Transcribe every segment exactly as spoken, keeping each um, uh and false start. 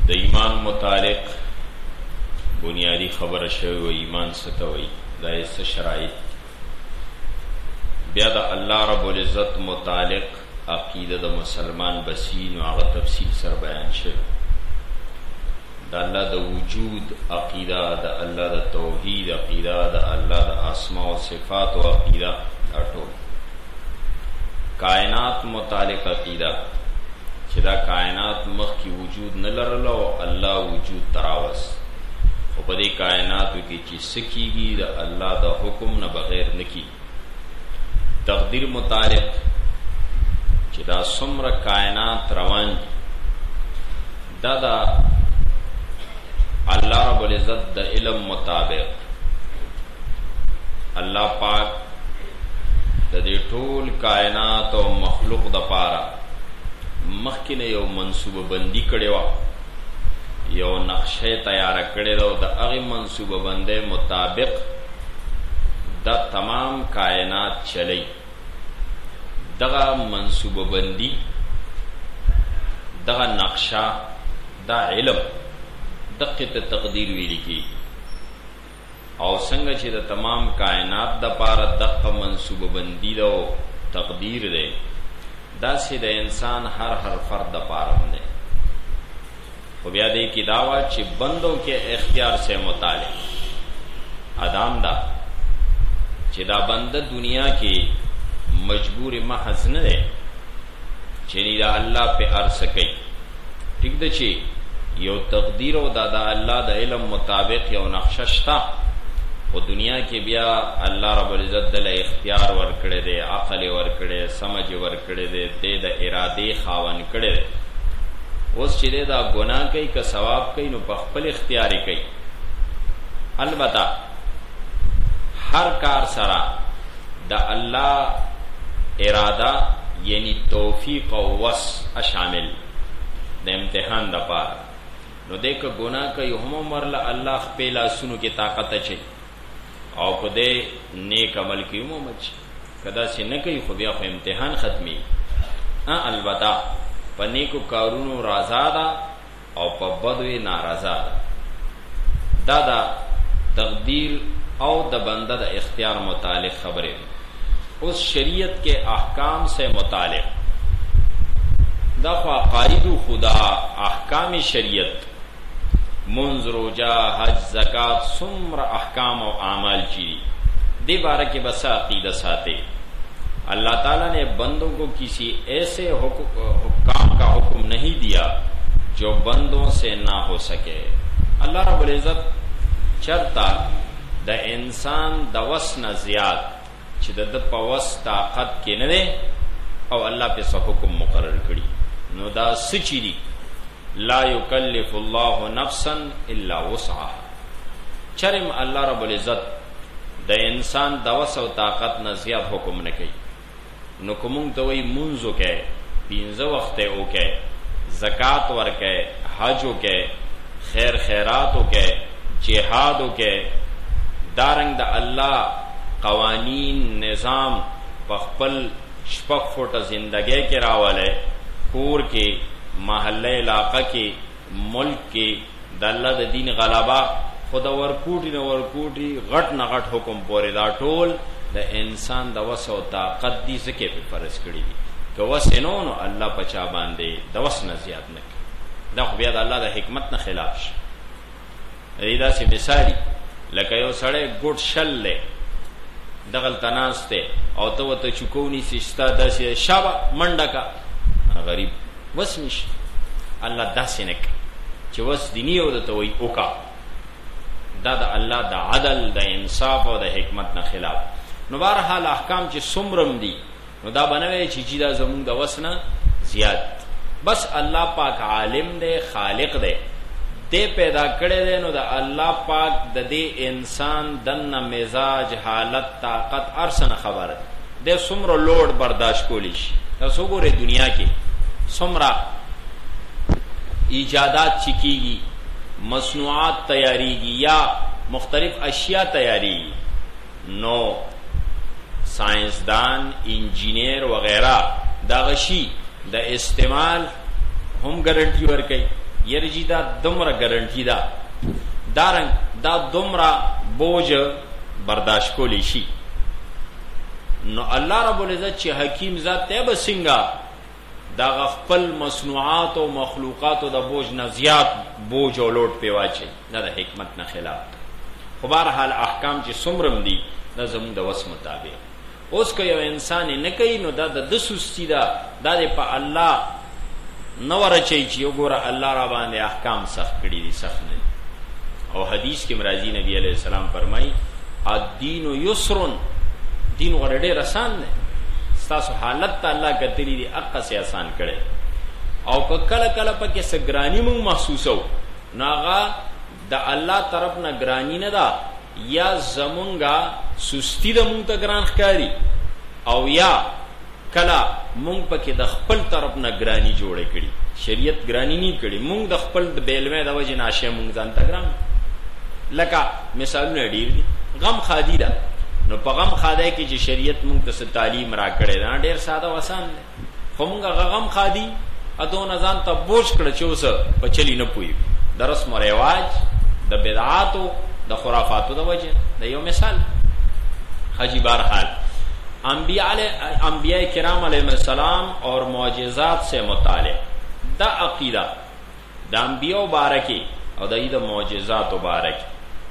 د ایمان متعلق بنیادی خبره شوی و ایمان ستوي دا یې شرایط بیا د الله رب العزت متعلق عقیده د مسلمان بسین او هغه تفصیل سره بیان شوی د الله د وجود عقیده د الله د توحید عقیده د الله د اسماء او صفات او عقیده ټول کائنات متعلق عقیده چې دا کائنات مخکې وجود نه لرله او الله وجود تراوس او په دې کائناتو کې چې څه کېږي د الله د حکم نه بغیر نه کېږي تقدیر متعلق چې دا څومره کائنات روان دي دا د الله رب العزت د علم مطابق الله پاک د دې ټول کائنات او مخلوق د پاره مخکې نه یو منصوبه بندي کړې وه یو نقشه تیاره کړې ده او د هغې منصوبه بندۍ مطابق دا تمام کائنات چلی دغه منصوبه بندي دغه نقشه دا علم دقه ته تقدیر ویل کیږي او څنګه چې د تمام کائنات د پاره دغه منصوبه بندي ده او تقدیر ده داسې د انسان هر هر فرد د پاره باندې خو بیا دې کې داوا چې بندو کې اختیار سے متعلق ادم دا چې دا بنده دنیا کې مجبور محض نه ده چې نه دا الله په ارس کوي ٹھیک ده چې یو تقدیر او دا د الله د علم مطابق یو نقشه شته او دنیا کې بیا الله رب العزت د اختیار ورکړي دی عقل ورکړي سمجھ ورکړي دی د اراده خاون کړي اوس چې دا ګناه کوي که ثواب کوي نو په خپل اختیار کوي البته هر کار سره د الله اراده یعنی توفیق او وس شامل د امتحان د پاره نو دیکھ گناہ کوي هم مرله الله خپل اسونو کې طاقت اچي او کو دې نیک عمل کوي مو مچ کدا چې نه کوي خو بیا خو امتحان ختمي ها البته په نیکو کارونو رضا ده او په بدوی ناراضه ده دا دا تقدیر او د بنده د اختیار متعلق خبره اس شریعت کے احکام سے متعلق دا خو عقاید خدا احکام شریعت منذ روجہ حج زکات سمر احکام و اعمال چی دی بارہ کے بس عقیدہ ساتے اللہ تعالیٰ نے بندوں کو کسی ایسے حکام کا حکم نہیں دیا جو بندوں سے نہ ہو سکے اللہ رب العزت چرتا دا انسان دا وسن زیاد چې د په وس طاقت کې نه دی او الله په څه حکم مقرر کړي نو دا سچی دی لا یکلف الله نفسا الا وسعها چرم الله رب العزت د انسان د وس او طاقت نه زیات حکم نه کوي نو کوم ته وی منځو کې پینځه وخت او کې زکات ورکې حج او کې خیر خیرات او کې جهاد او کې دارنګ د الله قوانین نظام پخپل شپک فوٹا زندگی کے راولے کور کے محلہ علاقہ کے ملک کے د الله د دین غلبہ خدا ورکوټی نه ورکوټی غټ نه غټ حکم پورې دا ټول د انسان د وس او طاقت دي څخه په فرض کړی دي که وس نه نو الله پچا باندې د وس نه زیات نه دا خو بیا د الله د حکمت نه خلاف شي ریدا سی مثالی لکه یو سړی ګډ شل له دغل تناسته او ته وته چکونی سستا داسې شابه منډه کا غریب وس نشي الله داسې نه چې وس دیني او د توي اوکا دا د الله د عدل د انصاف او د حکمت نه خلاف نو بهرحال احکام چې سمرم دي نو دا بنوي چې جیدا زمون د وسنه زیات بس الله پاک عالم دی خالق دی دے پیدا کړي دي نو د الله پاک د دې انسان دنه مزاج حالت طاقت ارسنه خبره ده سمره لوړ برداشت کولی شي تاسو ګوره دنیا کې سمره ایجادات چکیږي مصنوعات تیاریږي یا مختلف اشیاء تیاریږي نو سائنسدان انجینئر وغیرہ دا غشي د استعمال هم ګارنټي ورکړي یرجی دا دومره ګارنټي ده دارنګ دا دومره بوج برداشت کولی شي. نو الله رب العزت چې حکیم ذات ته به څنګه دا خپل مصنوعات او مخلوقات او د بوج نه زیات بوج او لوټ پیواچي نه د حکمت نه خلاف. خو بهرحال احکام چې څومره دي دا زموږ د وس مطابق. اوس که یو انسان نه کوي نو دا د سستی ده، دا د په الله نه ورچي چې وګوره الله را باندې احکام سخت کړي دي، سخت نه. او حدیث کې مرضی نبی علیہ السلام فرمایي الدین یسر، دین غره ډېر آسان دی، ستاسو حالت ته الله کتلی دی اقا سے آسان کړي. او که کله کله پکې سګرانی مونږ محسوسو نو هغه د الله طرف نه ګرانی نه ده، یا زمونږه سستی د مونږ ته ګران ښکاری، او یا کله مونږ پکې د خپل طرف نه ګرانی جوړه کړي. شریعت ګرانی نه کړي، مونږ د خپل د بیلمه د وجه ناشه مونږ ځان ته ګران. لکه مثالونه ډیر دي، غم خادي ده، نو په غم خاده کې چې شریعت مونږ ته تعلیم را کړي دا ډیر ساده او آسان دی. خو مونږ غم خادي ادو ځان ته بوج کړ چې اوس په چلی نه پوي د رسم او رواج د بدعاتو د خرافاتو د وجه. د یو مثال حجی بہرحال انبیاء انبیاء کرام علیہ السلام اور معجزات سے متعلق دا عقیدہ دا انبیاء بارکی او دا دا معجزات بارکی.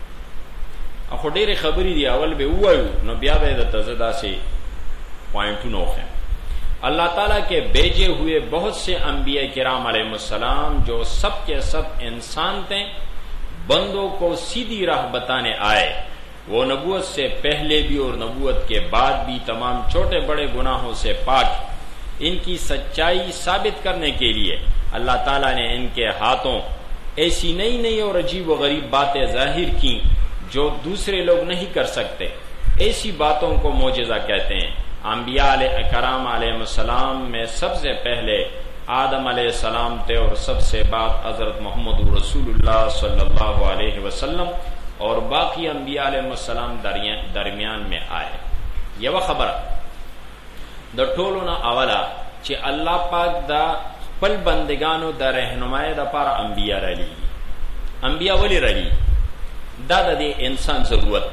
اخو ډېرې خبرې دی، اول به ووایو نو بیا به د تزدا سے پوائنٹونو ہیں. اللہ تعالیٰ کے بھیجے ہوئے بہت سے انبیاء کرام علیہ السلام جو سب کے سب انسان تھے، بندوں کو سیدھی راہ بتانے آئے. وہ نبوت سے پہلے بھی اور نبوت کے بعد بھی تمام چھوٹے بڑے گناہوں سے پاک. ان کی سچائی ثابت کرنے کے لیے اللہ تعالیٰ نے ان کے ہاتھوں ایسی نئی نئی اور عجیب و غریب باتیں ظاہر کی جو دوسرے لوگ نہیں کر سکتے. ایسی باتوں کو معجزہ کہتے ہیں. انبیاء علیہ کرام علیہ السلام میں سب سے پہلے آدم علیہ السلام تھے اور سب سے بعد حضرت محمد رسول اللہ صلی اللہ علیہ وسلم اور باقی انبیاء علیہ السلام درمیان میں آئے. یو خبر د ټولو نه اوله چې الله پاک دا خپل بندگانو د رهنمای د پاره انبیاء را لېږي. انبیاء ولې را لېږي؟ دا د دې انسان ضرورت.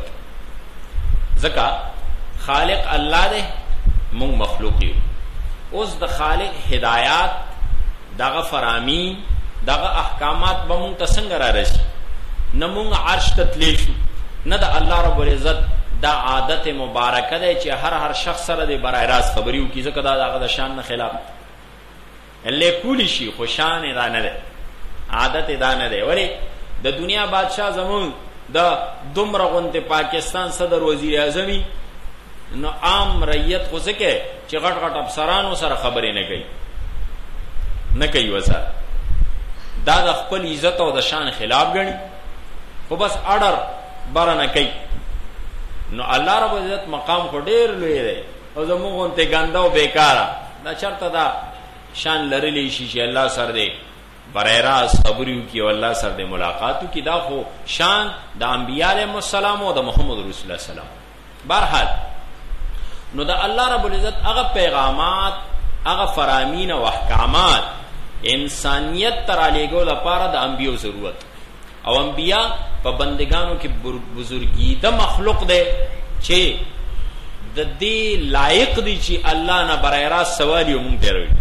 ځکه خالق الله دی، مونږ مخلوق یو. اوس د خالق هدایات دغه فرامین دغه احکامات به مونږ ته څنګه را رسي؟ نه مونږ عرش ته تللی شو، نه د الله رب العزت دا عادت مبارکه دی چې هر هر شخص سره د برای راست خبرې وکړي، ځکه دا د هغه د شان نه خلاف هلې کولی شي، خو شان یې دا نه دی، عادت یې دا نه دی. ولې د دنیا بادشاه زمونږ د دومره غونتې پاکستان صدر وزیر اعظمي نو عام رعیت خو ځکه چې غټ غټ افسرانو سره خبرې نه کوي نه کوي وسه دا د خپل عزت او د شان خلاف ګڼي، خو بس اډر بره نه کوي. نو الله رب عزت مقام خو ډېر لوی دی او زموږ غونتې ګنده او بیکاره دا چېرته دا شان لرلی شي چې الله سره دی برای راست خبرې وکړي او الله سره دی ملاقات وکړي. دا خو شان د انبیاء علیهم السلام او د محمد رسول الله سلام. بهرحال نو د الله رب العزت هغه پیغامات هغه فرامین او احکامات انسانیت ته رالیږو لپاره د انبیاء ضرورت. او انبیاء په بندگانو کې بزرگی د مخلوق دی چې د دې لایق دی چې الله نه برای راست سوال یو مونږ تیروي.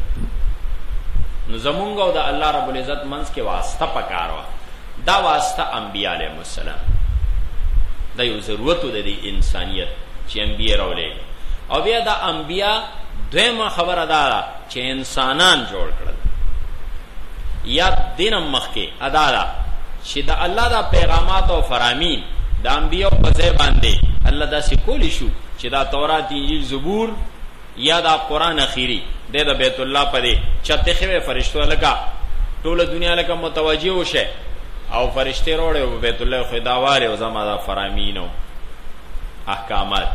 نو زمونږ او د الله رب العزت منځ کې واسطه پکار وه. دا واسطه انبیاء علیهم السلام دا یو ضرورت د دې انسانیت چې انبیاء راولېږي. او بیا دا انبیاء دویمه خبره دا ده چې انسانان جوړ کړل. یا دینم مخکې ادا ده چې د الله دا پیغامات او فرامین د انبیاء په ځای باندې الله داسې کولی شو چې دا تورات انجیل زبور یا دا قرآن اخیری د د بیت الله په دې چته خوي فرشتو لکه ټوله دنیا لکه متوجه وشه او فرشته وروړي بیت الله خو دا واره او زما دا فرامین او احکامات.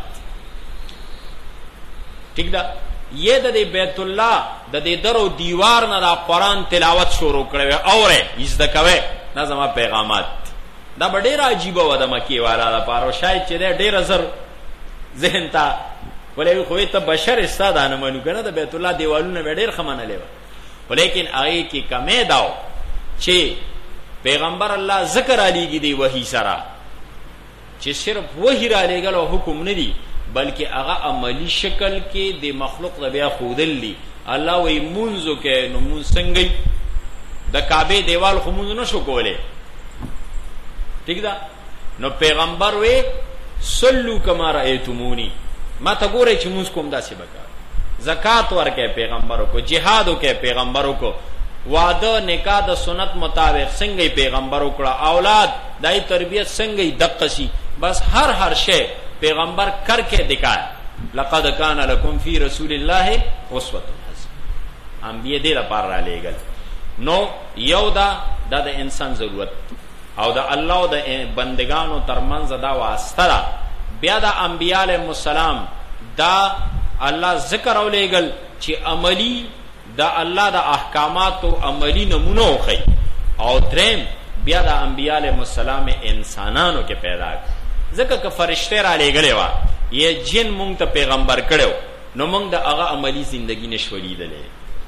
ٹھیک ده یہ د بیت الله د دې درو دیوار نه دا قرآن تلاوت شروع کړو اوره یزد کوي دا زما پیغامات. دا به ډېر عجیبه وه د مکې والا لپاره، شاید چې دی ډېر زر ذهن ته ولې خو ته بشر ستا دا نه منو که نه د بیت الله دیوالونه به ډېر ښه منلې وه. خو لیکن هغې کې کمی دا و چې پیغمبر الله ذکر علیږي دی وحی سره چې صرف وحی را لېږل او حکم نه دی بلکې هغه عملی شکل کې د مخلوق د بیا خودل دی. الله وی مونږو کې نو مونږ څنګه د کعبه دیوال خو مونږ نشو کولای ٹھیک ده نو پیغمبر وی صلو کما رأیتمونی ما ته ګورئ چې مونږ کوم داسې وکړه زکات ورکې پیغمبرو کو جهادو کې پیغمبرو کو وعده نکاح د سنت مطابق څنګه پیغمبرو کړه اولاد دای تربیت څنګه دقسی بس هر هر شی پیغمبر کر کے دکھایا. لقد کان لکم فی رسول اللہ اسوۃ حسنہ انبیاء دې لپاره را لېږل نو یو دا د انسان ضرورت او د الله او د بندگانو ترمنځ دا واسطه ده. بیا د انبیاء علیهم السلام دا الله ذکر او لېږل چې عملی دا الله د احکاماتو عملی نمونه وخی او دریم بیا د انبیاء علیهم السلام انسانانو کې پیدا کړ ځکه که فرشته را لېږلې وه یا جن مونږ ته پیغمبر کړو نو مونږ د هغه عملی زندگی نشو لیدلی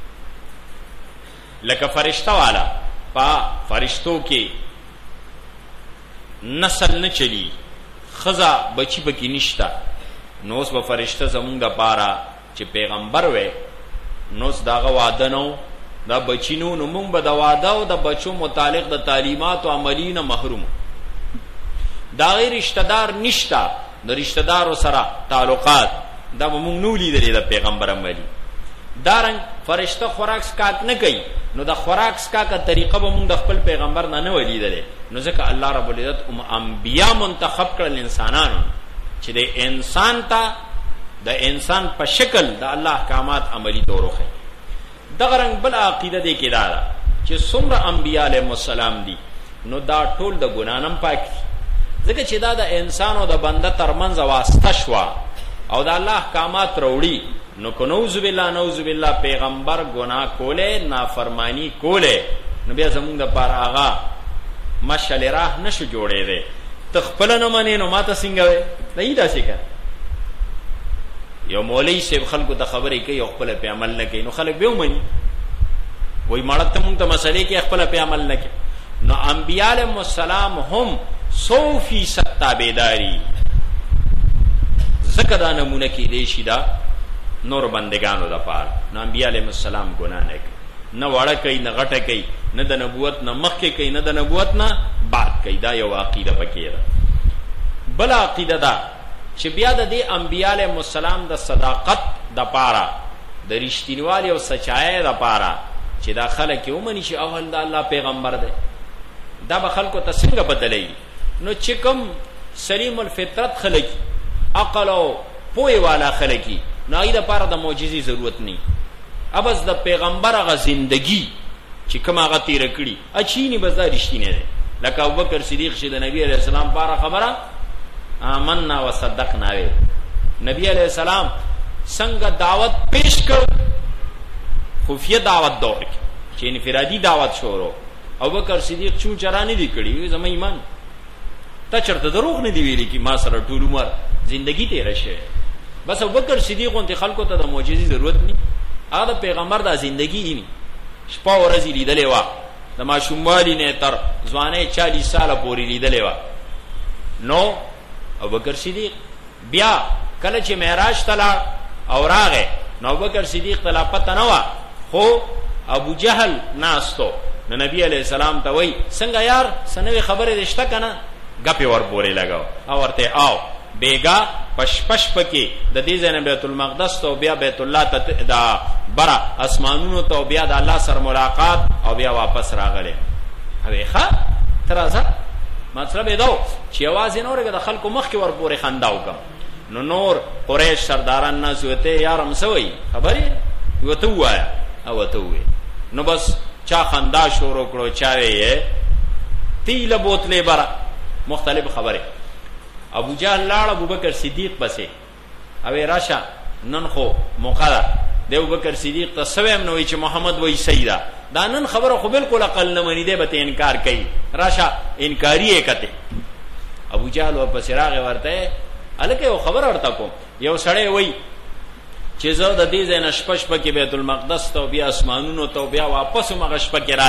لکه فرشته والا په فرشتو کې نسل نه چلی ښځه بچی پکې نشته نو اوس به فرشته زمونږ دپاره چې پیغمبر وی نو اوس د هغه واده نو دا بچی نو نو مونږ به د واده او د بچو متعلق د تعلیمات او عملی نه محروم دا غیر رشتہ دار نشتا د رشتہ دارو سره تعلقات دا مونږ نو لیدلې د پیغمبر عملی دارنګ فرشتہ خوراک سکاک نه کوي نو د خوراک سکاکه طریقه به مونږ د خپل پیغمبر نه نه ولیدلې نو ځکه الله رب العزت ام انبیا منتخب کړل انسانانو چې د انسان ته د انسان په شکل د الله احکامات عملی دوروخی. دغه رنګ بل عقیده دی کې دا چې څومره انبیا علیهم السلام دي نو دا ټول د ګنانم پاک ځکه چې دا د انسان او د بنده ترمنځ واسطه شوه او د الله احکامات راوړي نو که نعوذ بالله نعوذ بالله پیغمبر ګناه کولی نافرمانی کولی نو بیا زمونږ دپاره هغه مشعل راه نشو جوړېدی. ته خپله نه منې نو ما ته څنګه وی نه داسې که یو مولوي صاحب خلکو ته خبرې کوي او خپله پې عمل نه کوي نو خلک بیا ومني وایي مړه ته مونږ ته مسلې کوي خپله پې عمل نه کوي. نو انبیا علیهم السلام هم سو فیصد تابعداري ځکه دا نمونه کېدی شي دا نور بندگانو دپاره. نو انبیا علیهم السلام ګناه نه کوي نه وړه کوي نه غټه کوي نه د نبوت نه مخکې کوي نه د نبوت نه بعد کوي. دا یو عقیده پکې ده. بل عقیده ده چې بیا د دې انبیا علیهم السلام د صداقت دپاره د رښتینوالي او سچایۍ دپاره چې دا خلک یې ومني چې اول د الله پیغمبر دی دا به خلکو ته څنګه بدلوي نو چې کوم سلیم الفطرت خلک عقل او پوهې والا خلک نو هغې دپاره د معجزې ضرورت نه ابس د پیغمبر هغه زندگی چې کوم هغه تیره کړي اچینی بس دا رښتینی دی. لکه ابوبکر صدیق چې د نبی علیه السلام پاره خبره آمنا و صدقنا وی نبی علیہ السلام څنګه دعوت پیش کړ خفیه دعوت دور کې چې انفرادي دعوت شروع ابوبکر صدیق چون چرانی دی کړي زما ایمان تا چرته دروغ نه دی ویلي کی ما سره ټول عمر زندگی تیر شه بس ابوبکر صدیق اون ته خلکو ته د معجزې ضرورت نه هغه پیغمبر د زندگی دی شپه ورځ لیدلې وا د ماشوموالي نه تر ځوانۍ چالیس ساله پورې لیدلې وا. نو ابوبکر صدیق بیا کله چې معراج ته لاړ او راغی نو ابوبکر صدیق ته لا پته نه وه خو ابو جهل ناستو نو نبی علیہ السلام ته وای څنګه یار څه نوې خبرې دې شته که نه ګپې ور پورې لګاو او ورته آو بیګا پش پش پکې د دې ځای نه بیت المقدس ته بیا بیت الله ته دا بره اسمانونو ته بیا د الله سره ملاقات او بیا واپس راغلی هوې ښه ته راځه مطلب یې دا و چې یوازې نه ورګه د خلکو مخکې ور پورې خندا وکړم نو نور قریش سرداران ناست وته یارم څه وایي خبرې ورته ووایه او ورته ووایي نو بس چا خندا شروع کړو چا ویې تیله بوتلې بره مختلف خبرې. ابو جهل لاړ ابوبکر صدیق پسې اوې راشه نن خو موقع ده د ابوبکر صدیق ته څه ویم نه وایي چې محمد وایي صحیح ده دا نن خبره خو بالکل عقل نه مني دی به ته انکار کوي راشه انکاري یې کته. ابو جهل ورپسې راغی ورته هلکه یو خبره ورته کوم یو سړی وایي چې زه د دې ځای نه شپه شپه کې بیت المقدس ته بیا اسمانونو ته بیا واپس همغه شپه کې رالم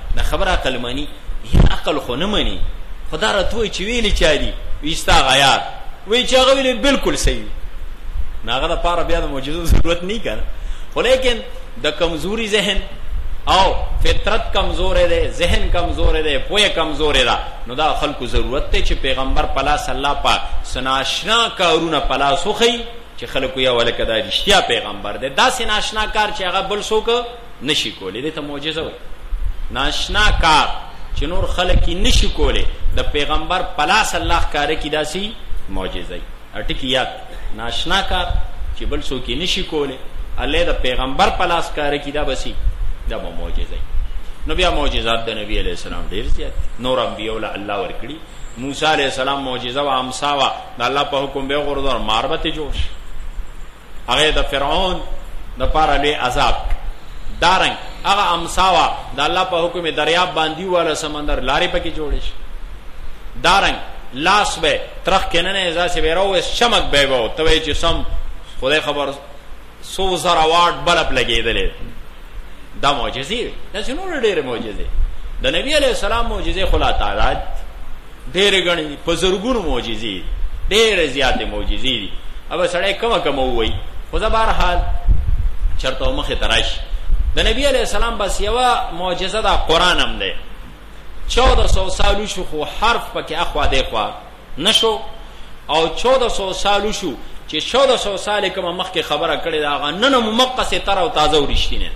دا خبره عقل مني یا عقل خو نه مني خدا راته وایي چې ویلي چا دي وستا غیار وایي چې هغه ویلي بالکل صحیح نه هغه دپاره بیا د معجزو ضرورت نه کنه خو لیکن د کمزوري ذهن او فطرت کمزور دی ذهن کمزور دی پوهه کمزور ده نو دا خلکو ضرورت دی چې پیغمبر پلاس الله پاک سناشنا کارونه پلاس وخی چې خلکو یا ولکه دا رښتیا پیغمبر دی دا سناشنا کار چې هغه بل څوک نشي کولی دی ته معجزه وایي ناشنا کار چې نور خلک نشي کولی د پیغمبر پلاس الله کار کی داسي معجزه اټکی یاد ناشنا کار چې بل څوک نشي کولی الله د پیغمبر پلاس کار کی دا بسی دا به معجزه نو بیا معجزات د نبی علیہ السلام ډیر زیات نور انبیاء ول الله ورکړي موسی علیہ السلام معجزه وا امسا وا د الله په حکم به غردور ماربته جوش هغه د فرعون د پاره له عذاب دارنګ هغه امسا وا د الله په حکم دریاب باندې والا سمندر لارې پکې جوړش دارنګ لاس به ترخ کنه ازا سی بیرو شمک به وو توې چې سم خدای خبر سو زر اوارد بلب لګیدل دا معجزه دا څنګه ډېر معجزه د نبی علیہ السلام معجزه خلا تعالی ډېر غني په زرګونو معجزې ډېر زیاتې معجزې دي اوبه سړی کومه کومه وای خو دا بهر حال چرته مخه تراش د نبی علیہ السلام بس یو معجزه دا قران هم ده چودہ سو سال شو خو حرف پکې اخوا دی خوا نشو او چودہ سو سال شو چې چودہ سو سال کومه مخکې خبره کړې دا غنن ممقصه تر او تازه ورشتینه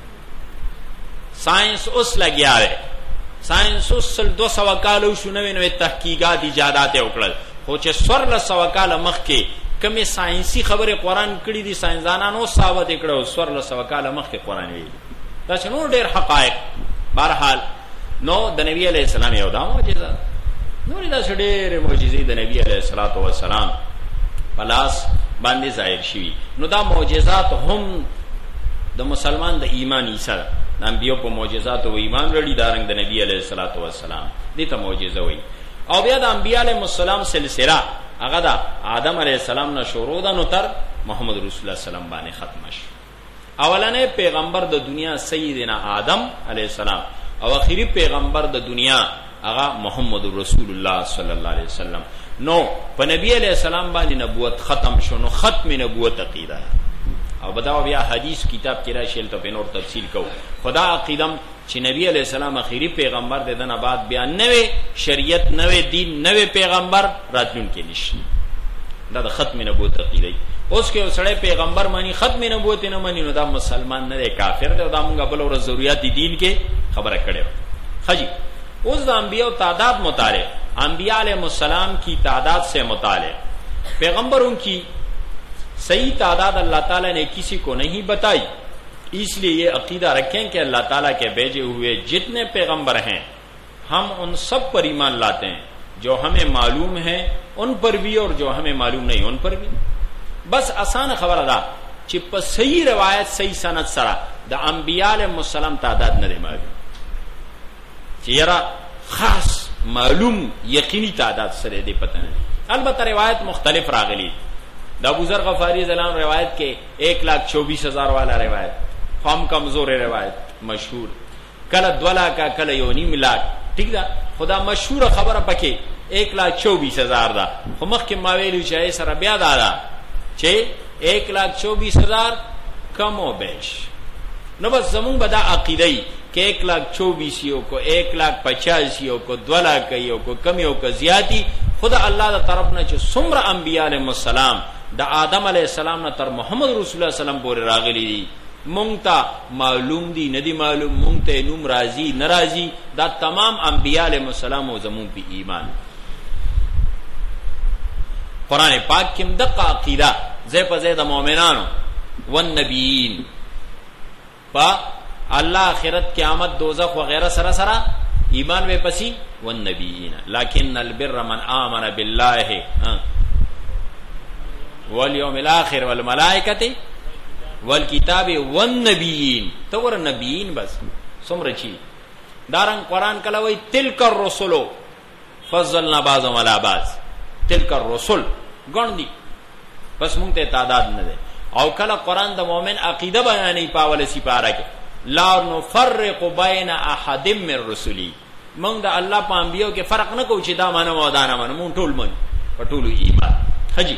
سائنس اوس لګیا دی سائنس اوس دو سو کالو شو نوې نوې تحقیقات ایجادات وکړل خو چې سورل سو کال مخکې کومه ساينسي خبره قران کړي دي ساينسدانانو ثابت کړو سورل سو کال مخکې قران ویل دا څنګه ډېر حقایق بهرحال نو د نبی علیہ السلام یو دا معجزه نور دا ډېر معجزې د نبی علیہ الصلوۃ والسلام پلاس باندې ظاهر شي نو دا معجزات هم د مسلمان د ایمان ایسه د انبیو په معجزات او ایمان لري دارنګ د نبی علیہ الصلوۃ والسلام دې ته معجزه وایي او بیا د انبیاء علیهم السلام سلسله هغه د آدم علیہ السلام نه شروع ده نو تر محمد رسول الله سلام باندې ختم شي اولنې پیغمبر د دنیا سیدنا آدم علیہ السلام او اخیری پیغمبر د دنیا هغه محمد رسول الله صلی الله علیه وسلم نو په نبی علیہ السلام باندې نبوت ختم شو نو ختم نبوت عقیده او بداو بیا حدیث کتاب کې راشل ته نور تفصیل کو خدا عقیدم چې نبی علیہ السلام اخیری پیغمبر د دنه بعد بیا نوې شریعت نوې دین نوې پیغمبر راتلون کې نشي دا د ختم نبوت عقیده اوس کې سړی پیغمبر مانی ختم نبوت نه مانی نو دا مسلمان نه دی کافر دی دا موږ بل ور ضرورت دین کې خبره کړو حجی اوس د انبیاء تعداد مطالعه انبیاء علیہ السلام کی تعداد سے متعلق پیغمبروں کی صحیح تعداد اللہ تعالیٰ نے کسی کو نہیں بتائی اس لیے یہ عقیدہ رکھیں کہ اللہ تعالیٰ کے بھیجے ہوئے جتنے پیغمبر ہیں ہم ان سب پر ایمان لاتے ہیں جو ہمیں معلوم ہے ان پر بھی اور جو ہمیں معلوم نہیں ان پر بھی بس آسان خبر ادا چې په صحیح روایت صحیح سند سره د انبیاء علیهم السلام تعداد نه دی معلوم چې یرا خاص معلوم یقینی تعداد سره دی پته نه البته روایت مختلف راغلی د ابو ذر غفاری زلام روایت کې ایک لاکھ چوبیس ہزار والا روایت قوم کمزور روایت مشہور کله دو لاکھ کله یو نیم لاکھ ٹھیک ده خدا مشهور خبره پکې ایک لاکھ چوبیس ہزار دا خو مخکې ما ویلو چې سره بیا دا دا چې ایک لاکھ چوبیس ہزار کم و بیش نو بس زمون بدا عقیدئی کہ ایک لاکھ چوبیسیوں کو ایک لاکھ پچاسیوں کو دو لاکھیوں کو کمیوں کو زیادی خدا اللہ دا طرف نہ چو سمر انبیاء علیہ السلام دا آدم علیہ السلام نہ تر محمد رسول اللہ علیہ وسلم بوری راغلی دی مونگتا معلوم دی ندی معلوم مونگتا نوم راضی ناراضی دا تمام انبیاء علیہ السلام و زمون پی ایمان قرآن پاک کم دقا عقیدہ زیب زید مومنانو والنبیین پا اللہ آخرت قیامت دوزخ وغیرہ سرا سرا ایمان بے پسی والنبیین لیکن البر من آمن باللہ والیوم الاخر والملائکت والکتاب والنبیین تو ور نبیین بس سمرچی دارنگ قرآن کلوی تلک الرسلو فضلنا بعضهم علی بعض تلک الرسل گن دی بس مونږ ته تعداد نه ده او کله قران د مؤمن عقیده بیانې پاول سی پارا کې لا نفرق بین احد من رسلی، مونږ د الله په انبیو کې فرق نه کوو چې دا منو او دا نه منو، مونږ ټول منو په ټولو ایمان. حجی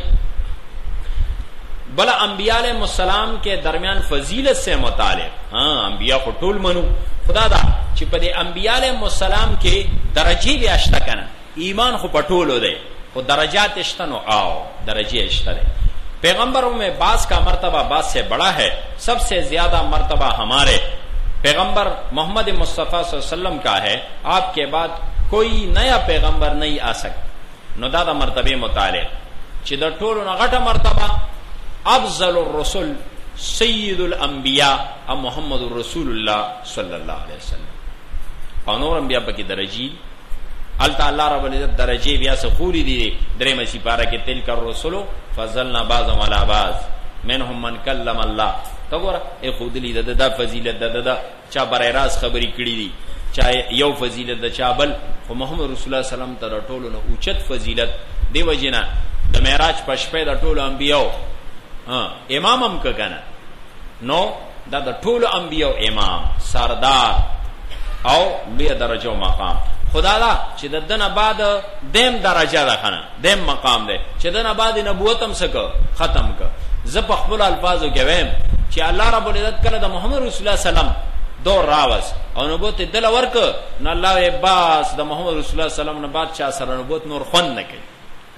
بلا انبیاء علیہ السلام کے درمیان فضیلت سے متعلق، ہاں انبیاء کو ټول منو، خدا دا چې په دې انبیاء علیہ السلام کې درجې بیا شته کنه، ایمان خو په ټولو دی خو درجات شته، نو آو درجې شته دی. پیغمبروں میں بعض کا مرتبہ بعض سے بڑا ہے، سب سے زیادہ مرتبہ ہمارے پیغمبر محمد مصطفیٰ صلی اللہ علیہ وسلم کا ہے، آپ کے بعد کوئی نیا پیغمبر نہیں آ سکتا. نو دا دا مرتبه متعلق چې د ټولو نه غټه مرتبه افضل الرسل سید الانبیاء ام محمد رسول الله صلی الله علیه وسلم. او نور انبیاء پکې درجی التا الله رب العزت درجه بیا سخوری دی درې مسی پارا کې تلک الرسل فضلنا بعضهم على بعض منهم من کلم الله. تو ګوره ای خودلی د د فضیلت د د چا برای راز خبرې کړې دي، چا یو فضیلت د چا بل، خو محمد رسول الله سلام تر ټولو نه اوچت فضیلت دی وجنا د معراج په شپه د ټولو انبیاء ها امام هم کنه، نو دا د ټولو انبیاء امام سردار او لوی درجه او مقام. خدا دا چې د دنه بعد دیم درجه ده کنه، دیم مقام ده چې دنه بعد نبوت هم سکه ختم ک. ز په خپل الفاظو کې ویم چې الله رب العزت کله د محمد رسول الله سلام دور راوس او نبوت دل ورک، نو الله باس د محمد رسول الله سلام نه بعد چا سره نبوت نور خون نه کوي،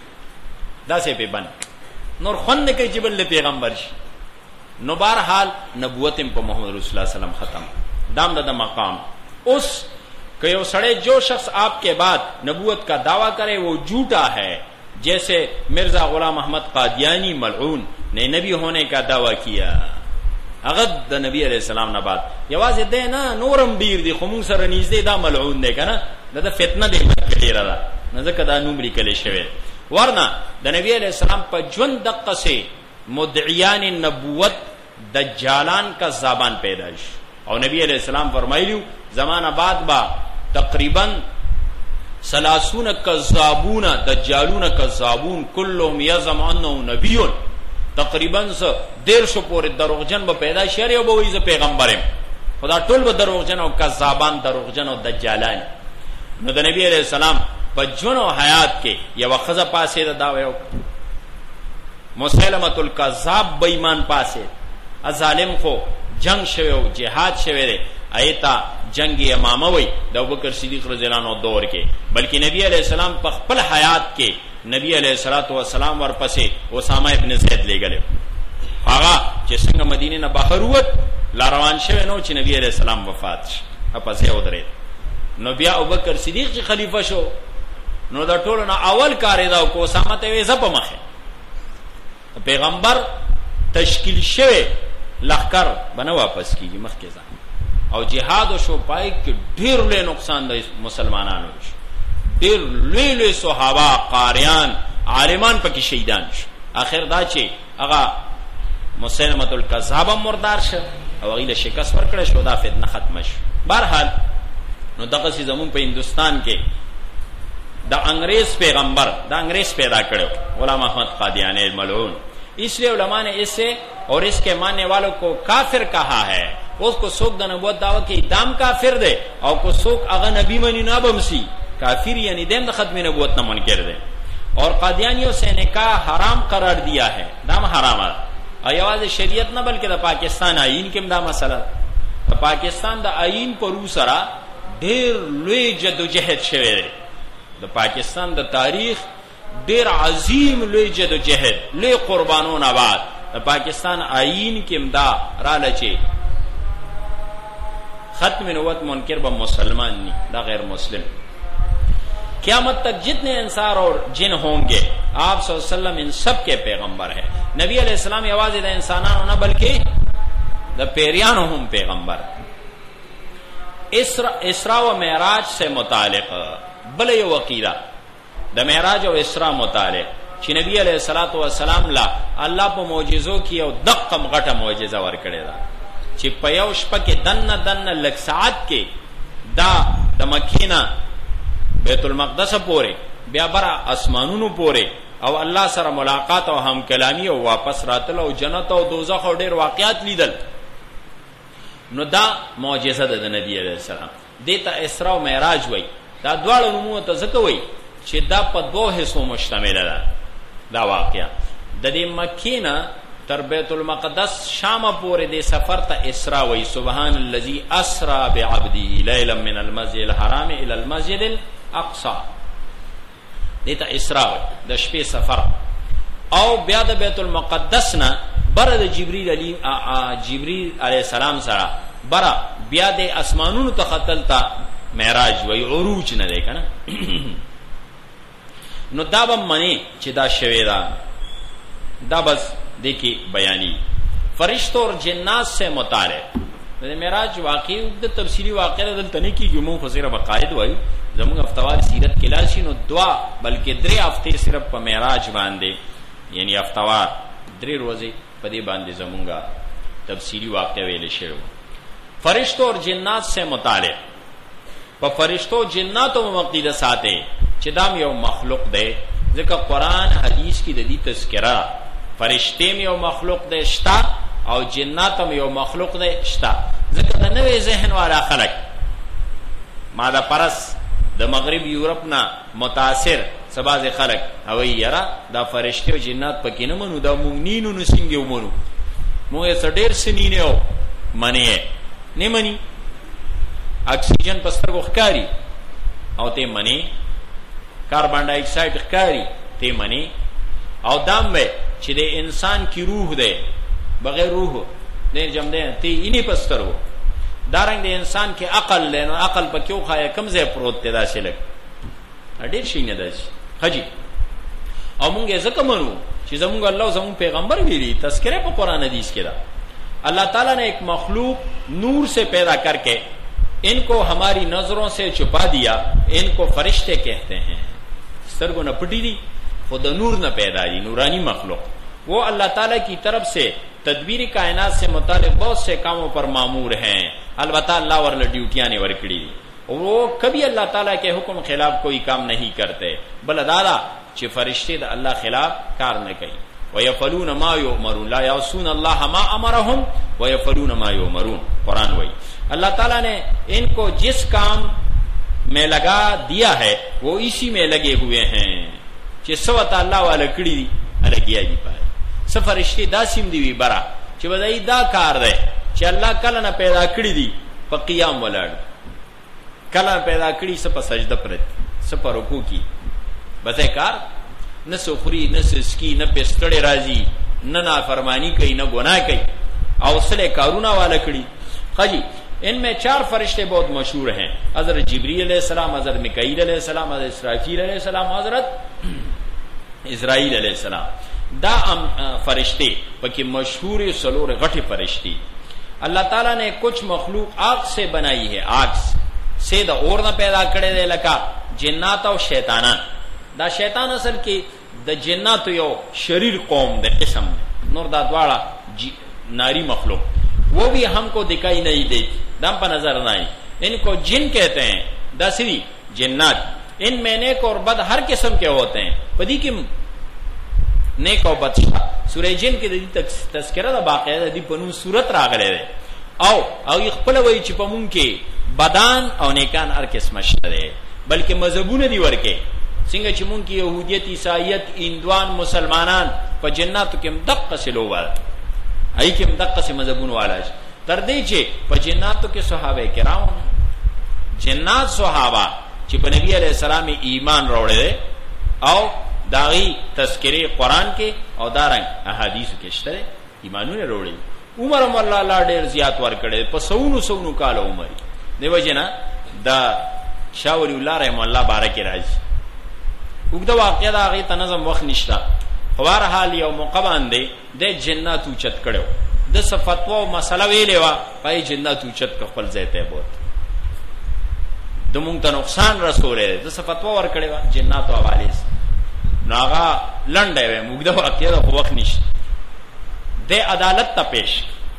دا سه په بن نور خون نه کوي چې بل پیغمبر شي. نو بہرحال نبوت په محمد رسول الله سلام ختم، دام د مقام. اس کہ وہ سڑے جو شخص آپ کے بعد نبوت کا دعویٰ کرے وہ جھوٹا ہے، جیسے مرزا غلام احمد قادیانی ملعون نے نبی ہونے کا دعویٰ کیا. اغد د نبی علیہ السلام نه بعد یوازې دی نه نورم ډیر دی، خو موږ سره نږدې دا ملعون دی کنه، دا د فتنه دی ډیره ده، نه ځکه دا نوم لیکل شوی. ورنه د نبی علیہ السلام په ژوند دقه سے مدعیان نبوت دجالان کا زبان پیدا شي، او نبی علیہ السلام فرمایلیو زمانہ بعد با تقریبا سلاسون کذابون دجالون کذابون کلهم یزعم انه نبی، تقریبا دیر شو پورې دروغجن به پیدا شری او به وایي زه پیغمبرم، خدا ټول به دروغجن او کذابان دروغجن او دجالان. نو د نبی علیہ السلام په ژوند او حیات کې یو خزه پاسې دا داوی او مسلمۃ الکذاب بې ایمان پاسې ظالم خو جنگ شوی او جهاد شوی دی، ایتا جنگ امامه وی د ابوبکر صدیق رضی الله عنه دور کې، بلکې نبی علیہ السلام په خپل حیات کې نبی علیہ الصلوۃ والسلام ورپسې اسامه ابن زید لګل، هغه چې څنګه مدینه نه بهر ووت لا روان شوی نو چې نبی علیہ السلام وفات شي پسې ودرېد. نو بیا ابوبکر صدیق چې خلیفہ شو، نو دا ټولو نه اول کار دا کو اسامه ته وې زپ مخه پیغمبر تشکیل شوی لخر بنا واپس کیږي مخکې ځه او جهاد شو پای کې ډیر لوی نقصان د مسلمانانو شو، ډیر لوی لوی صحابه قاریان عالمان پکې شهیدان شو. اخر دا چې هغه مسلمۃ الکذاب مردار شو او هغه له شکست ورکړه شو، دا فتنه ختم شو. بهرحال نو دغه سي زمون په هندستان کې دا انګريز پیغمبر دا انګريز پیدا کړو غلام احمد قادیانی ملعون، اس لیے علماء نے اسے اور اس کے ماننے والوں کو کافر کہا ہے. اس کو سوک دا نبوت دعوی کی دام کافر دے او کو سوک اغا نبی منی نابمسی کافر یعنی دیم دا ختم نبوت نہ منکر دے. اور قادیانیوں سے نکاح حرام قرار دیا ہے، دام حرام ہے اور یواز شریعت نہ بلکہ دا پاکستان آئین کم دا مسئلہ دا پاکستان دا آئین پر سرا ډیر لوی جد و جہد شوی دے. دا پاکستان دا تاریخ ډیر عظیم لوی جد و جہد لوی قربانون آباد دا پاکستان آئین کم دا را لچے ختم نبوت منکر با مسلمان نہیں، دا غیر مسلم. قیامت تک جتنے انسان اور جن ہوں گے آپ صلی اللہ علیہ وسلم ان سب کے پیغمبر ہیں. نبی علیہ السلام آواز دا انسانانو نہ بلکہ دا پیریانو ہم پیغمبر. اسرا, اسرا و معراج سے متعلق بل یو عقیدہ دا معراج و اسرا متعلق چې نبی علیہ الصلوۃ والسلام لا الله په معجزو کې او دقه غټه معجزه ورکړې ده چې په یو شپه کې دنه دنه لک ساعت کې دا د مکینه بیت المقدس پورې بیا بر اسمانونو پورې او الله سره ملاقات او هم کلامی او واپس راتل او جنت او دوزخ او ډیر واقعات لیدل. نو دا معجزه ده د نبی علیہ السلام. دیتا اسراء و معراج وای. دا دواړه نومونه ته ځکه وای چې دا په دوه حصو مشتمله ده. دا واقعا د دې مکې نه تر بیت المقدس شام پورې د سفر ته اسراء وای. سبحان الذي اسرا بعبده ليلا من المسجد الحرام الى المسجد الاقصى. دیتا اسراء وای د شپې سفر. او بیا د بیت المقدس نه بره د جبرئیل علی جبرئیل علیہ السلام سره بره بیا د اسمانونو ته ختل تا معراج وای. عروج نه دی کنه. نو دا به منی چې دا شوی دا دا بس دیکھی بیانی. فرشتوں اور جنات سے متعلق معراج واقعی د تفصیلی واقعہ دلته نه کیږي. مو خو صرف عقاید وایو زموږ افتوار سیرت کلاشي نو دوا بلکې درې هفته صرف په معراج باندې یعنی افتوار درې ورځې په دې باندې زمونږه تفصیلی واقعہ ویل شوی. فرشتوں اور جنات سے متعلق په فرشتوں جناتو مقیده ساته چې دام یو مخلوق دی. ځکه قرآن حدیث کی د دې تذکرہ فرشتیم یو مخلوق دی شتا او جناتم یو مخلوق دی شتا. ځکه د نوې ذهن والا خلک ماده پرس د مغرب یورپ نه متاثر سباز خلک هوی یرا دا فرشتي او جنات پکې نه منو. دا مونږ نینو نو څنګه ومنو. مونږ یې سډیر سنینه او منی نه منی. اکسیجن پستر ښکاری او ته منی. کاربن ډای اکساید ښکاری ته منی. او دام به چې د انسان کی روح ده بغیر روح نه جمع ده ته اینی پستر وو. دارنګ د انسان کې عقل لنو عقل پکې خو خای کم ځای پروت دی. دا شلک اډیر شي نه ده حجی. او مونږ یې ځکه منو چې زمونږ الله زمون پیغمبر ویلي تذکرہ په قرآن حدیث کې دا اللہ تعالیٰ نے ایک مخلوق نور سے پیدا کر کے ان کو ہماری نظروں سے چھپا دیا. ان کو فرشتے کہتے ہیں. سترگو نہ پٹی دی خود نور نہ پیدا دی نورانی مخلوق. وہ اللہ تعالیٰ کی طرف سے تدبیر کائنات سے متعلق بہت سے کاموں پر مامور ہیں. البتہ اللہ ورلہ ڈیوٹیاں نے ورکڑی دی. وہ کبھی اللہ تعالیٰ کے حکم خلاف کوئی کام نہیں کرتے. بل دادا چھ فرشتے دا اللہ خلاف کار نہ کئی. وَيَفْعَلُونَ مَا يُؤْمَرُونَ لَا يَعْصُونَ اللَّهَ مَا أَمَرَهُمْ وَيَفْعَلُونَ مَا يُؤْمَرُونَ. قرآن وہی اللہ تعالیٰ نے ان کو جس کام میں لگا دیا ہے وہ اسی میں لگے ہوئے ہیں. چې سوت الله والا کړی دی الګیا دی پای. سفرشتي داسیم دی وی برا چې بدای دا کار دی چې الله کله نه پیدا کړی دی په قیام ولاړ. کله پیدا کړی سپ سجده پرت سپ رکوع کی بځه کار نه سخري نه سسکی نه پستړې راځي نه نافرمانی کوي نه ګناه کوي او سره کارونه والا کړی. خجی ان میں چار فرشتے بہت مشہور ہیں. حضرت جبریل علیہ السلام, حضرت میکائیل علیہ السلام, حضرت اسرافیل علیہ السلام, حضرت اسرائیل علیہ السلام. دا فرشتے پکې مشہور سلور غټي فرشتي. اللہ تعالیٰ نے کچھ مخلوق آگ سے بنائی ہے. آگ سے دا اور نہ پیدا کړي دي لکه جنات او شیطانان. دا شیطان اصل کې د جنات یو شریر قوم د قسم نور دا دواړه ناری مخلوق. وہ بھی ہم کو دکھائی نہیں دیتی دم پر نظر نہیں. ان کو جن کہتے ہیں. دسری جنات ان میں نیک اور بد ہر قسم کے ہوتے ہیں. بدی کی نیک اور بد سورہ جن کی تذکرہ دا باقاعدہ دی پنون صورت راغلے دے او او خپل وای چې پمون کې بدان او نیکان هر قسم شته. بلکې مذهبونه دی ورکه څنګه چې مونږ کې يهودیت, عیسایت, هندوان, مسلمانان په جناتو کې مدقه سلووال ای کې مدقه سي مذهبون والا تر دې چې په جناتو کې صحابه کرام جنات صحابه چې په نبی عليه السلام ایمان راوړل او داغي تذکری قرآن کې او دارنګ احادیث کې شته ایمانونه راوړل. عمر الله الله ډېر زیات ور کړي په سونو سونو کال عمر دیو جنا دا شاولی الله رحم الله بارک راځي. وګدا واقعا دا غي تنظیم وخت نشتا. خوار حال یو موقع باندې د جناتو چت کړو د صفاتو او مسله ویلې وا پای جناتو چت خپل ځای ته بوت د مونږ ته نقصان رسوله د صفاتو ور کړو جناتو حواله ناغا لنډه وې موږ دا واقعا د وخت نشته. د عدالت ته پیش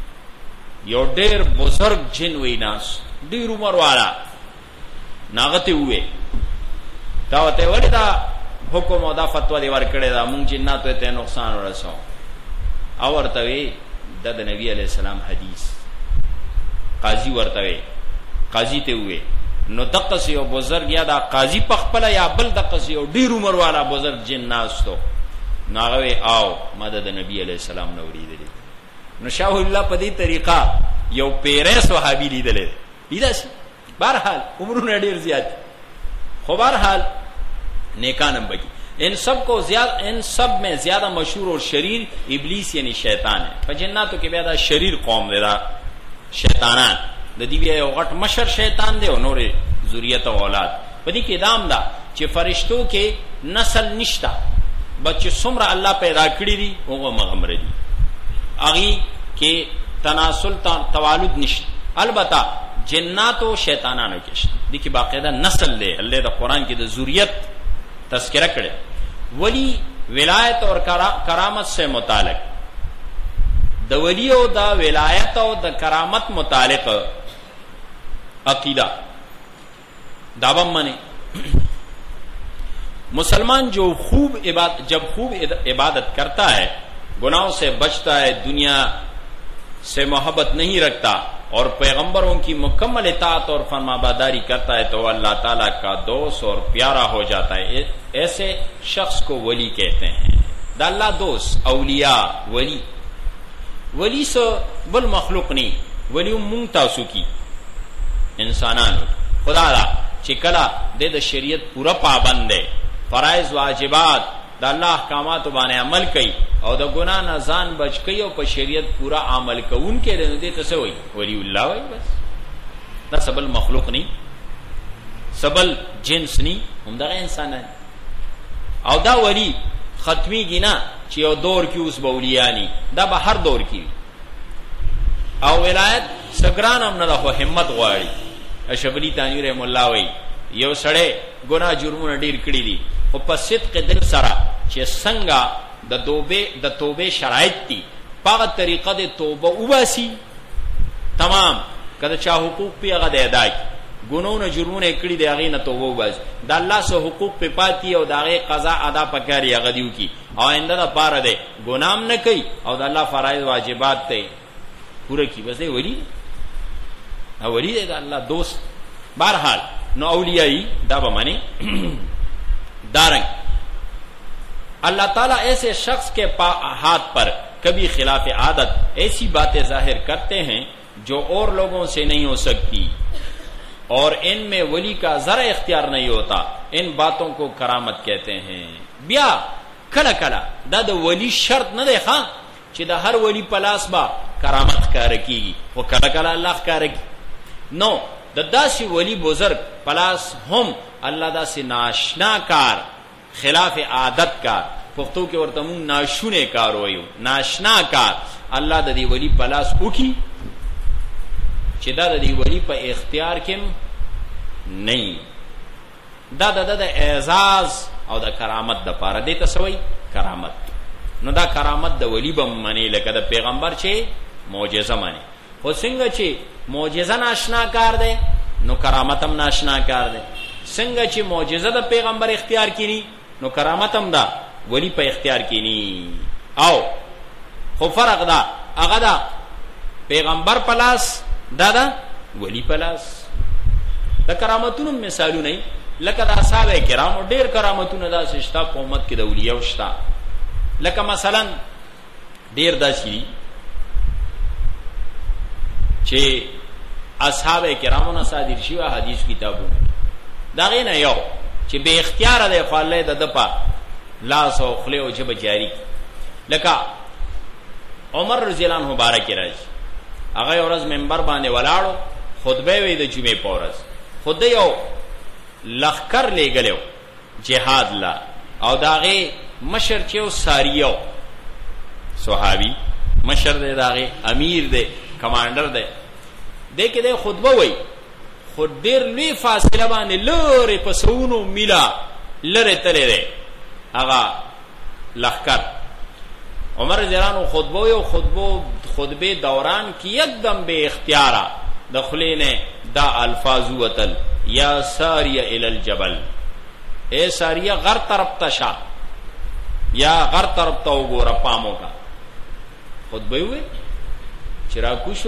یو ډېر بزرگ جن وی ناس ډېر عمر والا ناغته وې دا وته ولدا حکم او دا فتوا دی ور کړی دا مونږ جناتو ته نقصان ورسو او ورته وی د نبی علیہ السلام حدیث قاضي ورته وي قاضي ته وي نو دقه سی او بزرگ یا دا قاضي پخپل یا بل دقه سی او ډیر عمر والا بزرگ جن ناستو ناغوي آو مدد نبی علیہ السلام نو ریدلی نو شاه الله په دې طریقه یو پیره صحابي لیدل لیدا شي بہرحال عمرونه ډیر زیات خو بہرحال نیکانم بکی ان سب کو زیادہ ان سب میں زیادہ مشہور اور شریر ابلیس یعنی شیطان ہے په جناتو کې بیا دا شریر قوم دی دا شیطانان د دې بیا یو غټ مشر شیطان دی او نورې ذریت او اولاد په دې کې دام دا چې فرشتو کې نسل نشتا بچ څومره الله پیدا کړی دي هغه مغمر دي اغي کې تناسل توالد نشته البته جنات او شیطانانو کې شته دي کې باقاعده نسل دی الله د قران کې د ذریت تذکرہ کړي ولی ولایت اور کرامت سے متعلق د ولی او د ولایت او د کرامت متعلق عقیدہ دابم منے مسلمان جو خوب عبادت جب خوب عبادت کرتا ہے گناہوں سے بچتا ہے دنیا سے محبت نہیں رکھتا اور پیغمبروں کی مکمل اطاعت اور فرمانبرداری کرتا ہے تو اللہ تعالیٰ کا دوست اور پیارا ہو جاتا ہے ایسے شخص کو ولی کہتے ہیں دا اللہ دوست اولیاء ولی ولی سو بل مخلوق نہیں ولی مونږ تاسو کی انسانانو خدا دا چې کله د شریعت پورا پابند دی فرائض واجبات د الله احکامات باندې عمل کوي او د ګناه نه ځان بچ کوي او په شریعت پورا عمل کوونکې دی ته څه وایي ولی الله وایي بس دا سبل مخلوق نہیں سبل جنس نہیں همدغه انسانان او دا ولی ختمی گینا چې یو دور کې اوس بولیانی دا به هر دور کې او ولایت سګران هم نه د همت غواړي شبلی تانوی رحم الله وایي یو سړی ګناه جرمونه ډیر کړی دي او په صدق دل سره چې څنګه د توبه د توبه شرایط دي په طریقه د توبه وباسي تمام کله چا حقوق په هغه د ادای ګناونه جرمونه کړی دی هغه نه توبه وباسي د الله سره حقوق په پاتې او د هغه قضا ادا پکاري هغه دیو کی او انده د پاره ده ګنام نه کوي او د الله فرایض واجبات ته پوره کی بس دی ولی او ولی د الله دوست بہرحال نو اولیائی دا بمانی دارنگ اللہ تعالیٰ ایسے شخص کے ہاتھ پر کبھی خلاف عادت ایسی باتیں ظاہر کرتے ہیں جو اور لوگوں سے نہیں ہو سکتی اور ان میں ولی کا ذرا اختیار نہیں ہوتا ان باتوں کو کرامت کہتے ہیں بیا کلا کلا دا دا ولی شرط نہ دیکھا چې دا ہر ولی پلاس با کرامت کار کی وہ کلا کلا اللہ کار کی نو دا داسی ولی بزرگ پلاس ہم اللہ دا سی ناشنا کار خلاف عادت کار پختو کے ورتمون ناشونے کار ہوئیو ناشنا کار اللہ دا دی ولی پلاس اکی چی دا دا دی ولی پا اختیار کم نہیں دا دا دا دا اعزاز او دا کرامت دا پارا دیتا سوئی کرامت نو دا کرامت دا ولی بم منی لکا دا پیغمبر چی موجزہ منی خود سنگا چی معجزہ ناشنا کار دے نو کرامتم ناشنا کار دے سنگا چی معجزہ دا پیغمبر اختیار کینی نو کرامتم دا ولی پا اختیار کینی او خو فرق دا اغا دا پیغمبر پلاس دا دا ولی پلاس دا کرامتونم مثالو نہیں لکه دا اصحاب کرامو ډیر کرامتونه دا شتا په امت کې د اولیاء شتا لکه مثلا ډیر دا شي چې اصحاب کرامو نه صادر شي حدیث کتابونه دا غینه یو چې به اختیار دی خو الله د دپا لاس او خله او جب جاری لکه عمر رضی الله عنه مبارک راځي هغه ورځ منبر باندې ولاړو خطبه وی د جمعې پورز خود یو لخر لے گلیو جہاد لا او داغے مشر چیو ساریو صحابی مشر دے داغے امیر دے کمانڈر دے دے کے دے خطبہ وئی خود دیر لوی فاصلہ بانے لرے پسونو ملا لرے تلے دے اگا لخکر عمر زیرانو خطبہ وئی خطبہ خطبے دوران کی یک دم بے اختیارا دخلے نے دا الفاظ وطل یا ساریہ الی الجبل اے ساریہ غر طرف تشا یا غر طرف تا وګوره پامو کا خطبه وي چرا کوشو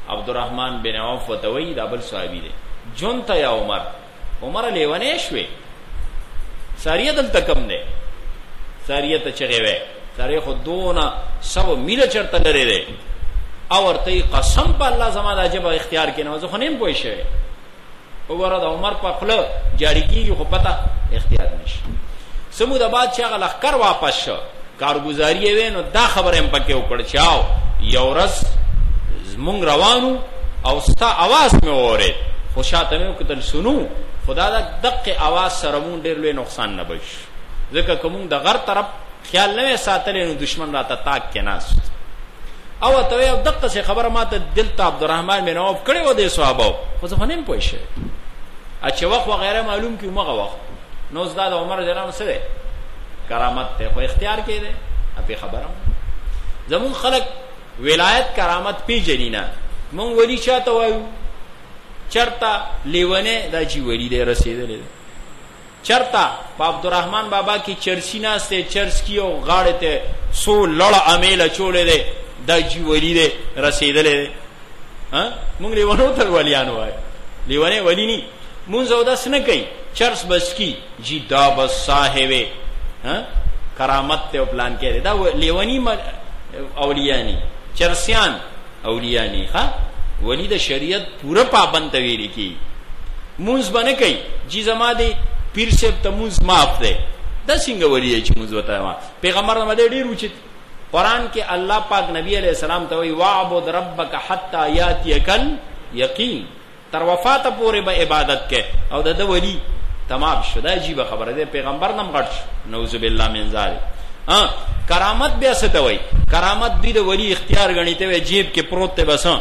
عبدالرحمن بن عوف وتوی دا بل صحابی دی جون تا یا عمر عمر لیوانه شوی ساریه دلته کم دی ساریه ته چغه وی ساریه خود دونا سو میله چرته لري دی او ورته قسم په الله زما د عجب اختیار کې نه زه خنیم پوي شوی وګوره د عمر په خپل جاری کیږي خو پتا اختیار نشي سمود آباد چې هغه لخر واپس شو کارګزاري وې نو دا خبره هم پکې وکړ چاو یو ورځ مونږ روانو او ستا आवाज مې اورید خو شاته مې وکتل سنو خدا دا دقه आवाज سره مونږ ډېر لوی نقصان نه بش ځکه کوم د غر طرف خیال نه ساتلې نو دشمن راته تاک کې ناس او ته یو دقه څه خبره ماته دلته عبدالرحمن بن عوف کړي و دي صحابه خو ځه فنیم پوي شه اچھا وخت وغیرہ معلوم کی مغه وخت نو زاد عمر جناب سره کرامت ته خو اختیار کې ده اپی خبره زمون خلق ولایت کرامت پی جنینا مون ولی چاته وایو چرتا لیونه دا جی ولی دې رسیدلې چرتا په عبدالرحمن بابا کی چرسینا سے چرس کیو غاړه ته سو لړ امیل چولې ده دا جی ولی دې رسیدلې ها مونږ لیونو ته ولیانو وای لیونه ولی ني مونږ زوداس نه کوي چرس بس کی جی دا بس صاحب ها کرامت ته پلان کړي دا لیونی اولیانی چرسیان اولیانی ها ولی د شریعت پورا پابند ویری کی مونږ باندې کوي جی زما دې پیر صاحب ته مونږ معاف ده دا څنګه ولی چې مونږ وتا پیغمبر باندې ډیر وچت قرآن کې الله پاک نبی علیہ السلام ته وی واعبد ربک حتا یاتیکل یقین تر وفات پورې به عبادت کې او د ولی تمام شوه عجیب خبره ده پیغمبر نم غټ نعوذ بالله من ذلک ها کرامت بیا څه ته وای کرامت دې د ولی اختیار غنیته وی جیب کې پروت ته بس ها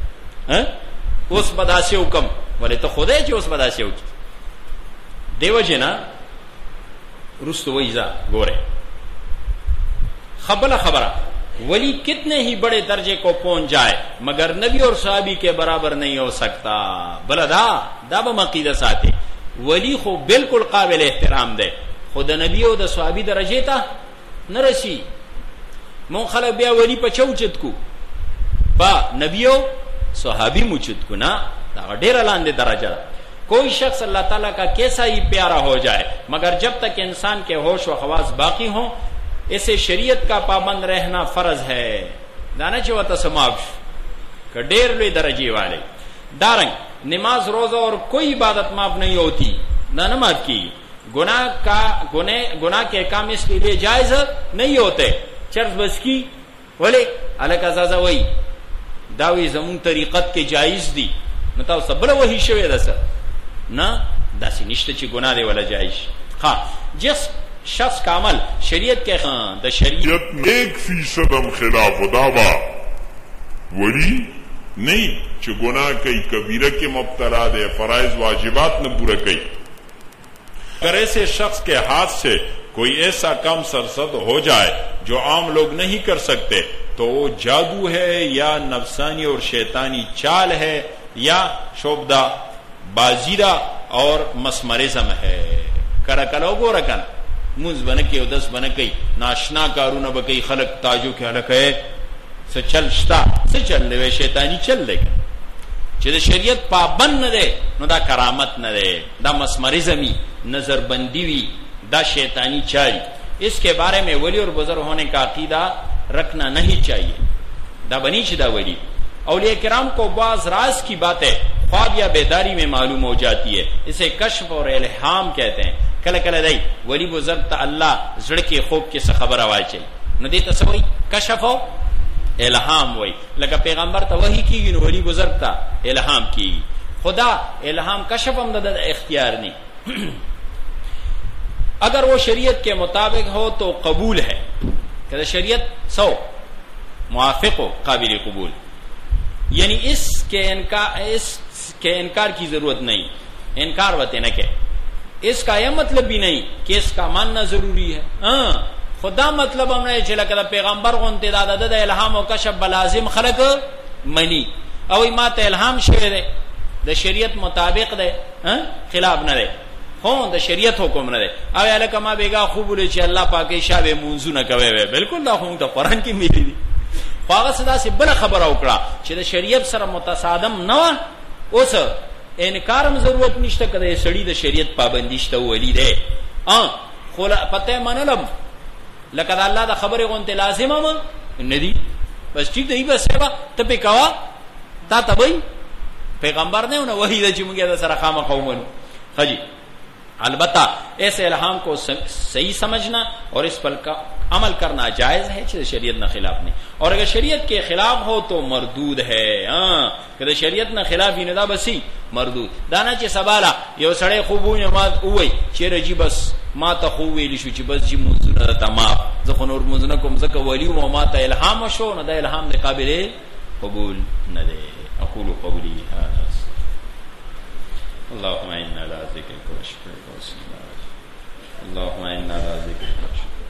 اوس بداسه حکم ولې ته خدای چې اوس بداسه وکي دیو جنا رستو ویزا ګوره خبره خبره ولی کتنے ہی بڑے درجے کو پہنچ جائے مگر نبی اور صحابی کے برابر نہیں ہو سکتا بلا دا دا با مقیدہ ساتے ولی خو بالکل قابل احترام دے خود نبی او د صحابی درجے تا نرسی مون خلق بیا ولی پا چوچت کو با نبی او صحابی مچت کو نا دا ډیر لاندې درجہ کوئی شخص اللہ تعالیٰ کا کیسا ہی پیارا ہو جائے مگر جب تک انسان کے ہوش و حواس باقی ہوں اسے شریعت کا پابند رہنا فرض ہے دانا چوتا سماوش کہ ډیر لوی درجے والے دارنگ نماز روزہ اور کوئی عبادت معاف نہیں ہوتی نہ نماز کی گناہ کا گناہ کے کام اس کے لیے جائز نہیں ہوتے چرس بس کی ولی الک ازازا وی داوی زمون طریقت کے جائز دی نتاو سبلا وہی شوی دا سر نا دا سی نشتا چی گناہ دے والا جائز ہاں جس شخص کا عمل شریعت کے خان دا شریعت ایک فیصد ہم خلاف و دعوا ولی نہیں چو گناہ کئی کبیرہ کے مبتلا دے فرائض واجبات نہ پورا کئی اگر ایسے شخص کے ہاتھ سے کوئی ایسا کام سرزد ہو جائے جو عام لوگ نہیں کر سکتے تو وہ جادو ہے یا نفسانی اور شیطانی چال ہے یا شعبدہ بازیرہ اور مسمرزم ہے کرکلو گو رکن منز بنکی او دس بنکی ناشنا کارونه بکی خلق تاجو کې حلقه څه چل شتا څه چل لوي شیطانی چل لګ چې د شریعت پابند نه ده نو دا کرامت نه ده دا مسمرزمی نظر بندی وی دا شیطانی چال اس کے بارے میں ولی اور بزرگ ہونے کا عقیدہ رکھنا نہیں چاہیے دا بنی چھ دا ولی اولیاء کرام کو بعض راز کی باتیں خواب یا بیداری میں معلوم ہو جاتی ہے اسے کشف اور الہام کہتے ہیں کله کله دی ولی بزرگ ته الله زړه کې خوب کې څه خبره واچي نو دې ته سوي کشف او الهام وای لکه پیغمبر ته وحی کیږي نو ولی بزرگ ته الهام کیږي خدا الهام کشف هم د اختیار نہیں اگر وہ شریعت کے مطابق ہو تو قبول ہے کہ شریعت سو موافق ہو قابل قبول یعنی اس کے انکار اس کے انکار کی ضرورت نہیں انکار وتے نہ کہ اس کا یہ مطلب بھی نہیں کہ اس کا ماننا ضروری ہے ہاں خدا مطلب ہم نے چلا کہ پیغمبر کو امتداد د الہام او کشف بلازم خلق منی او ما ته الہام شوی دی د شریعت مطابق دی ہاں خلاف نه دی ہو د شریعت حکم نه دی او الک ما بیگا خوب ول چې الله پاک شابه منځونه کوي بالکل دا خو ته قران کې ملي دی خو هغه څه داسې بله خبره وکړه چې د شریعت سره متصادم نه وه. اوس انکارم ضرورت نشته که د سړي د شریعت پابندي شته ولی دی خو پته منلم لکه د الله د خبرې غونتې لازمه م نه دي بس ټیک دی بس سبا ته پې کوه تا ته وایي پیغمبر نه نه وحی ده چې موږ د سره خامخا ومنو. ښه جی البتہ ایسے الہام کو صحیح سمجھنا اور اس پر عمل کرنا جائز ہے چې شریعت نه خلاف نہیں اور اگر شریعت کے خلاف ہو تو مردود ہے. ہاں کہ شریعت نه خلاف نه دا بسی مردود دانا چې سباله یو سړی خوب ویني ما وای چې رجی بس ما ته خو ویل شو چې بس جی مونږ ته ما زه خو نور مونږ نه کوم ځکه ولی او ما ته الهام شو نه دا الهام د قابل قبول نه دی. اقول قولي هذا اللهم انا على ذكرك وشكرك وحسن عبادتك اللهم انا على ذكرك وشكرك